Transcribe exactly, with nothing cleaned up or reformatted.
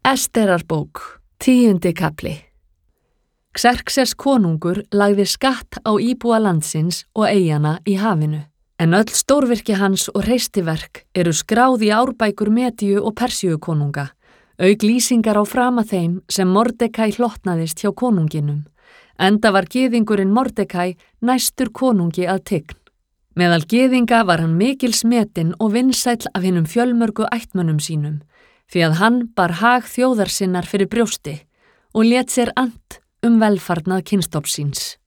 Esterarbók, tíundi kafli. Xerxes konungur lagði skatt á íbúa landsins og eyjana í hafinu, en öll stórvirki hans og hreistiverk eru skráð í árbækur Medíu og Persíu konunga, auk lýsingar á frama þeim sem Mordekæ hlotnaðist hjá konunginum, enda var gyðingurinn Mordekæ næstur konungi að tign. Meðal gyðinga var hann mikils metinn og vinsæll af hinum fjölmörgu ættmönnum sínum, því að hann bar hag þjóðar sinnar fyrir brjósti og lét sér annt um velfarnað kynstofns síns.